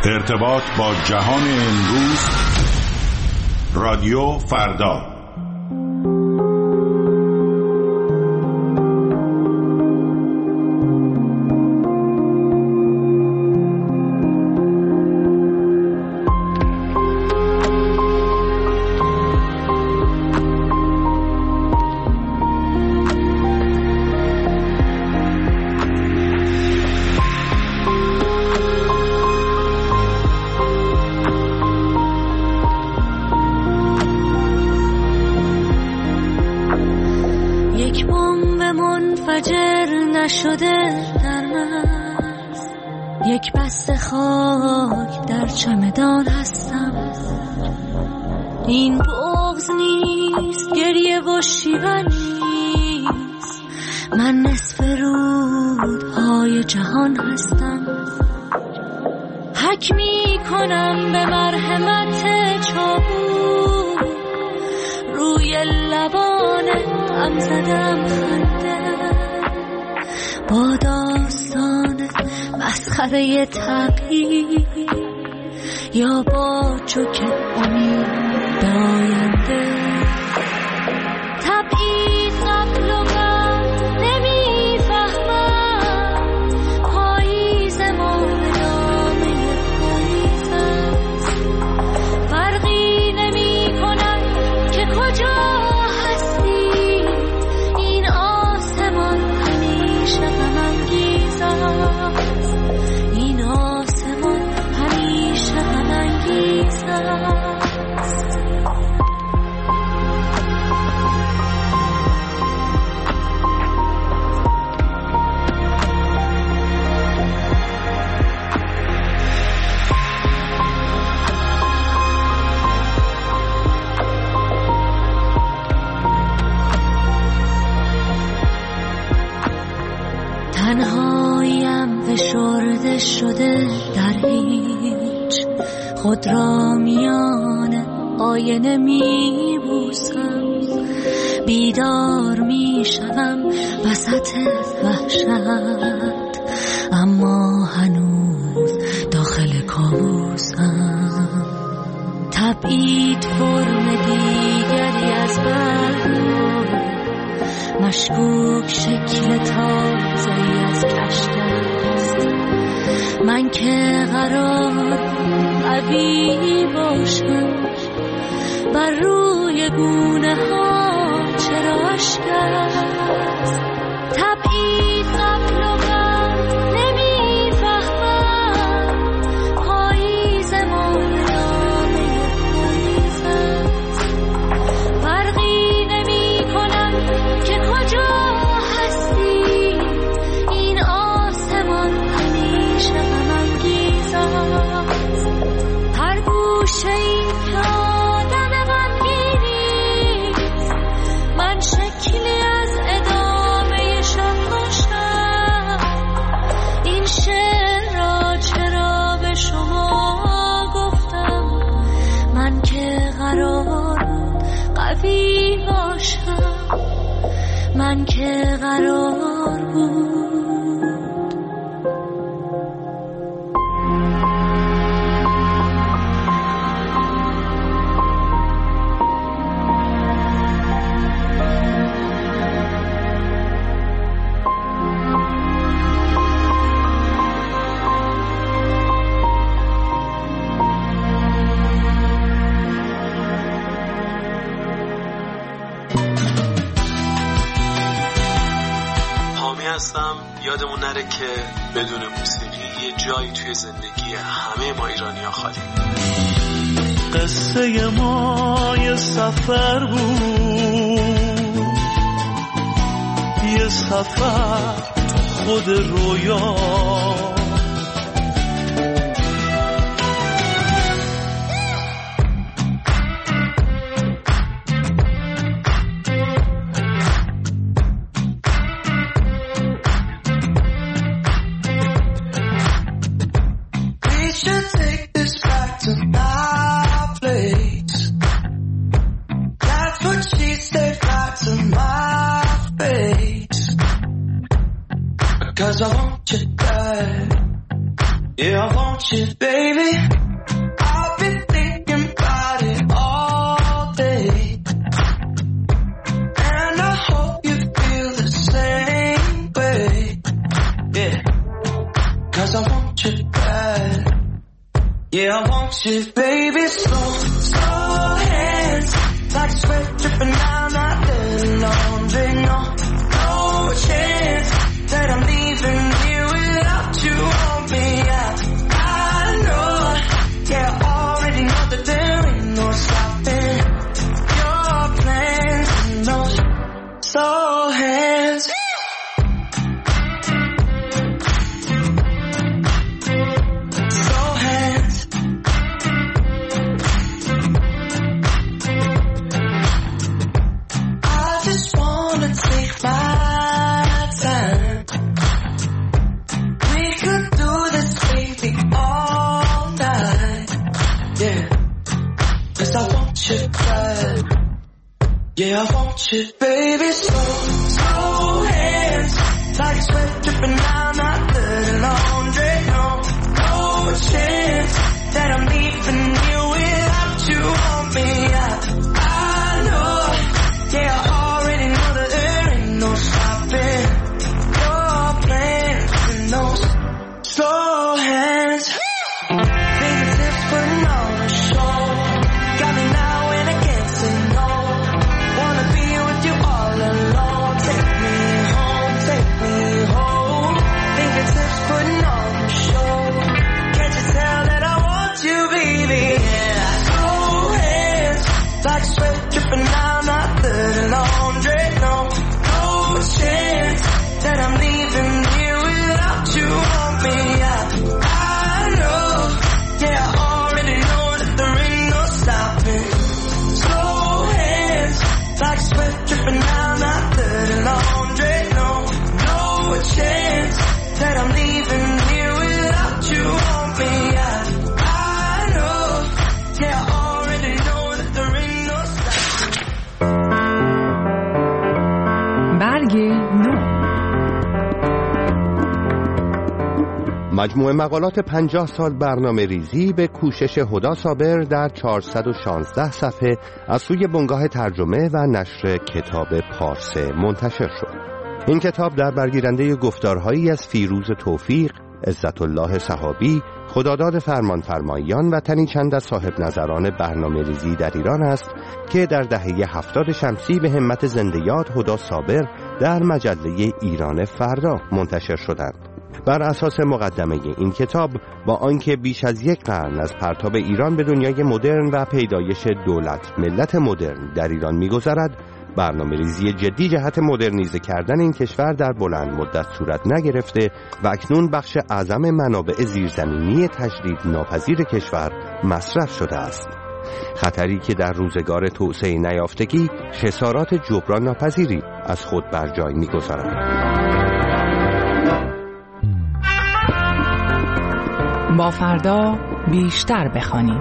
ارتباط با جهان امروز، رادیو فردا. شده در مرز، یک بسته خاک در چمدان هستم. این بغض نیست، گریه و شیون نیست، من نصف رودهای جهان هستم. حک می کنم به مرحمت چاقو، روی لبان غم زدم خنده، با داستان مسخره تغییر یا با چوک امید به آینده. تبعید قبل و بعد نمیفهمم، پاییز ما به نامه پاییز است. فرقی نمی کند که کجا هستی، این آسمان همیشه غم‌انگیز است. این آسمان همیشه غم‌انگیز است. تنهاییم فشرده شده در هیچ، خود را میان آینه می بوسم. بیدار می شدم وسط وحشت، اما هنوز داخل کابوسم. تبعید فرم دیگری از برگ، مشکوک شکل تازه‌ای از کشت است. من که قرار قوی باشم، بر روی گونه ها چرا اشک است. تبعید قبل و بعد نمیفهمم، پاییز ما نامه پاییز است. فرقی نمی کنم که کجا هستی، این آسمان همیشه غم‌انگیز است. هر گوشه ای که آدم غمگینی، من شکلی از ادامه شب داشتم. این شعر را چرا به شما گفتم، من که قرار قوی باشم، من که قرار بود. هستم. یادمون نره که بدون موسیقی یه جایی توی زندگی همه ما ایرانی‌ها خالی. قصه ما یه سفر بود، یه سفر تو خود رویا. Cause I want you back. Yeah, I want you, baby. I've been thinking about it all day, and I hope you feel the same way. Yeah, 'cause I want you bad. Yeah, I want you, baby. Slow, slow hands, like sweat dripping down my dirty laundry. No, no chance that I'm leaving here without you on me. I know, yeah, I already know that there ain't no stopping your plans and those slow hands. Slow hands. I just wanna take my time. We could do this, baby, all night. Yeah, 'cause I want you bad. Yeah, I want you, baby. Slow, slow hands, like sweat dripping down my dirty laundry. No, no chance that I'm leaving you without you on me. I know, yeah, I already know that there ain't no stopping your plans and those slow hands. Fingertips putting on a show, got me now and I can't say no. Wanna be with you all alone. Take me home, take me home. Fingertips putting on a show. Can't you tell that I want you, baby? Yeah, slow hands, like sweat dripping down my dirty laundry. No, no chance that I'm leaving here without you on me. I know, yeah, I already know that there ain't no stopping. Slow hands, like sweat dripping down my dirty laundry. No, no chance that I'm leaving here without you on me. I know, yeah, I already know that there ain't no stopping. برگ نو. مجموعه مقالات 50 سال برنامه ریزی به کوشش هدی صابر در 416 صفحه از سوی بنگاه ترجمه و نشر کتاب پارسه منتشر شد. این کتاب در برگیرنده گفتارهایی از فیروز توفیق، عزت الله صحابی، خداداد فرمانفرمایان و تنی چند از صاحب نظران برنامه ریزی در ایران است که در دهه 70 شمسی به همت زنده یاد هدی صابر در مجله ایران فردا منتشر شدند. بر اساس مقدمه این کتاب، با آنکه بیش از یک قرن از پرتاب ایران به دنیای مدرن و پیدایش دولت ملت مدرن در ایران می‌گذرد، برنامه‌ریزی جدی جهت مدرنیزه کردن این کشور در بلند مدت صورت نگرفته و اکنون بخش اعظم منابع زیرزمینی تجدید ناپذیر کشور مصرف شده است. خطری که در روزگار توسعه نیافتگی خسارات جبران ناپذیری از خود بر جای می‌گذارد. با فردا بیشتر بخوانیم.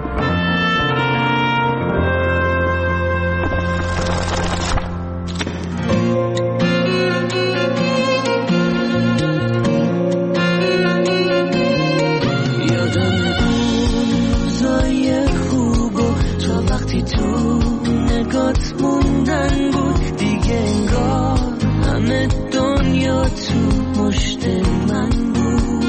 تو نگات موندن بود دیگه، انگار همه دنیا تو مشت من بود.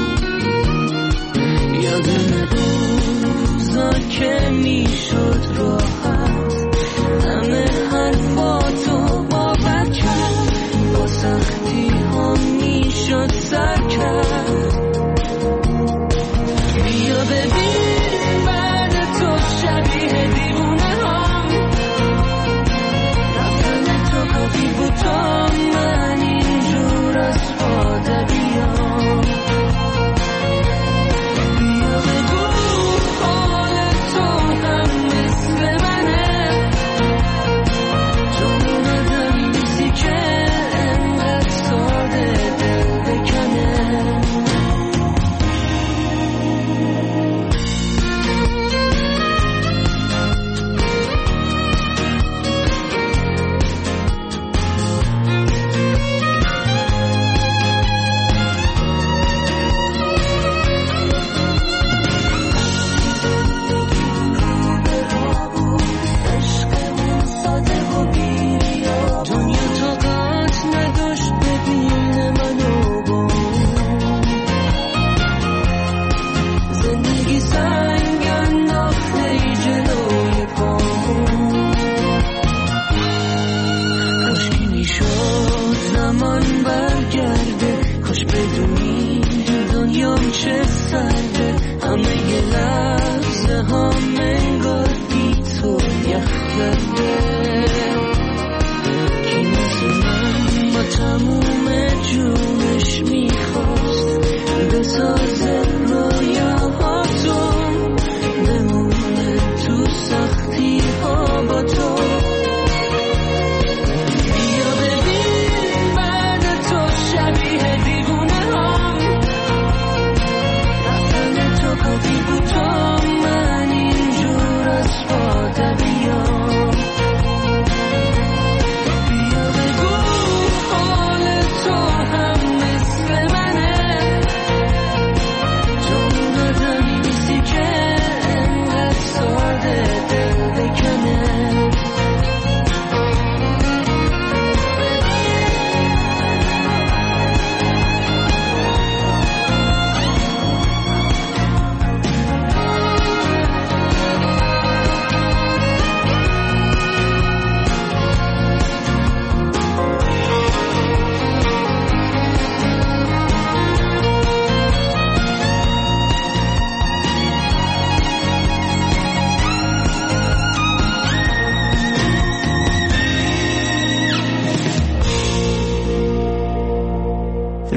یادم روزا که میشد راحت همه حرفاتو باور کرد، با سختی ها میشد سر کرد. بیا ببین بعد تو شبیه دیوونه ها رفتن تو کافی بود تا من اینجور از خاطر بیام. بیا بگو حال تو هم مثل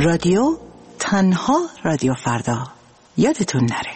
رادیو، تنها رادیو فردا. یادتون نره.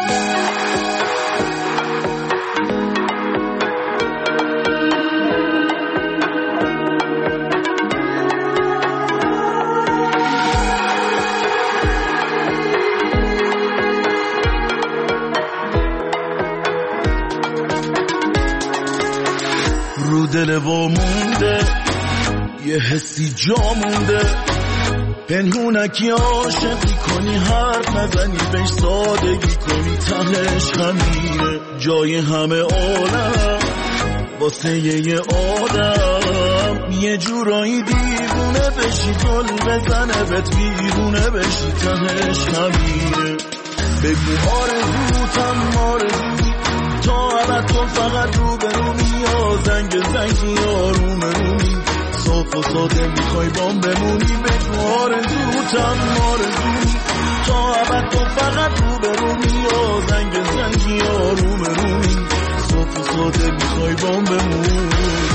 رو دل و مونده یه حسی جا مونده، پنهونکی عاشقی کنی، حرف نزنی بهش سادگی کنی، تهش همینه جای همه عالم واسه یه آدم، یه جورایی دیوونه بشی، گل بزنه بهت بیرونه بشی، تهش همینه. بگو آرزوتم آرزو تا ابد تو فقط رو به رو یا زنگ زنگی آروم رومی، صاف و ساده میخوای بام بمونی. بگو آرزوتم آرزو تا ابد تو فقط رو به رو یا زنگ زنگی آروم رومی، صاف و ساده میخوای بام بمونی.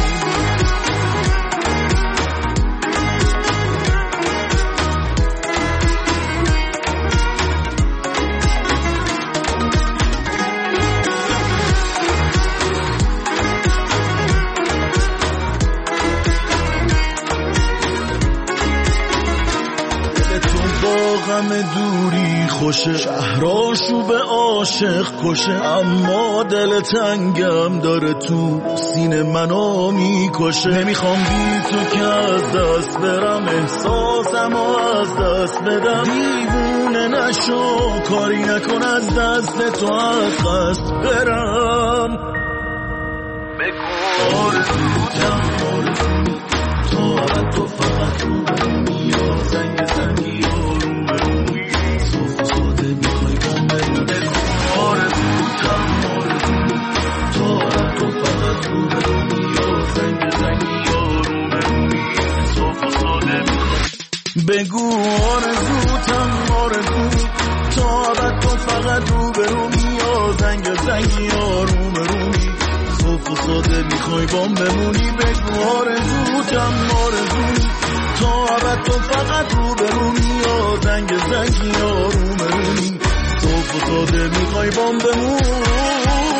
غم دوری خوشه، شهراشو به عاشق کشه، اما دل تنگم داره تو سینه منو میکشه. نمیخوام بی تو که از دست برم، احساسم از دست بدم، دیوونه نشو کاری نکن از دست تو از دست برم. بگو آرزوتم آرزو تا تو فقط رو برمی یا زنگ زنگی آروم برمی، صاف و ساده میخوای بام برمی. بگو آرزوتم آرزو تا تو فقط رو برمی یا زنگ زنگی آروم برمی، صاف و ساده میخوای. بگو آرزوتم آرزو تا تو فقط رو برمی یا زنگ زنگی آروم برمی، صاف و ساده میخوای بام بمونی. بگو آرزوتم آرزو تا ابد تو فقط رو برونی یا زنگ زنگی آروم رونی، صاف و ساده میخوای بام بمونی.